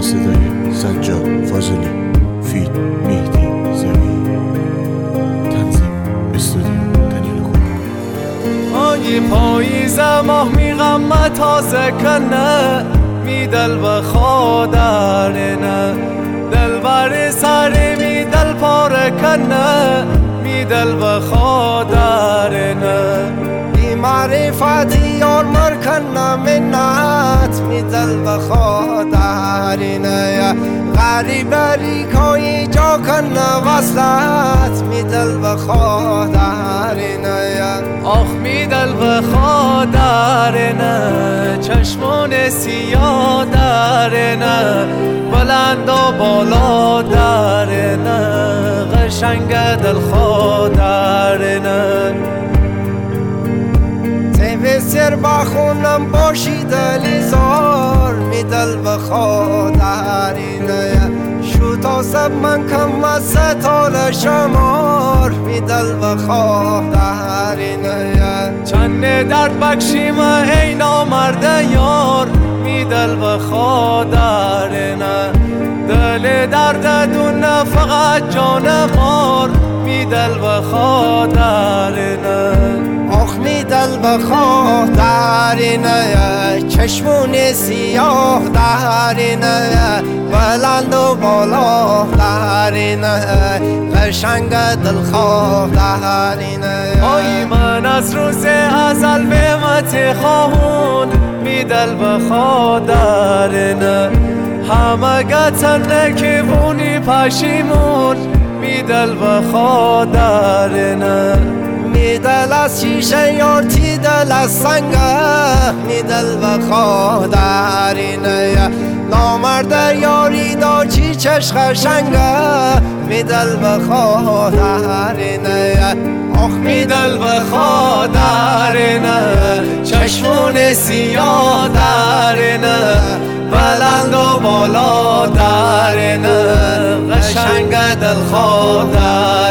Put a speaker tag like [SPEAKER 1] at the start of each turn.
[SPEAKER 1] صدای سجاد فاضلی، فیت مهدی زمین، تنظیم استودیو دنیل گل.
[SPEAKER 2] آی پاییز ماه میغم تازه کنه، می دل بخادرنه دل بر سر می دل پاره کنه، می دل بخادرنه بی معرفتی یار مرکنه منت، می دل بخادرنه غریبری کوی جا کنه وصلت، می دل بخادرنه آخ می دل بخادرنه چشمون سیاه درنه بلند و بالا درنه قشنگ دل خودرنه بسر بخونم باشی دلی زار می دل بخادرینه شو تا سب من کم از ستال شمار می دل بخادرینه چند درد بکشیم ای نامرد یار می دل بخادرینه دل درد دونه فقط جان مار می دل بخادرینه آخ می دل بخادرینه چشمون سیاه درینه بلند و بالا درینه قشنگ دلخواه درینه آی من از روز ازل بهمت خواهون می دل بخادرینه همه گتنه که بونی پشیمون می دل بخادرینه می دل از شیشه یار تی دل از سنگه می دل بخادرینه نامرد یاری دا چی چشخ شنگه می دل بخادرینه آخ می دل بخادرینه چشمون سیاه درینه بلند و بالا درینه قشنگ دل خودرینه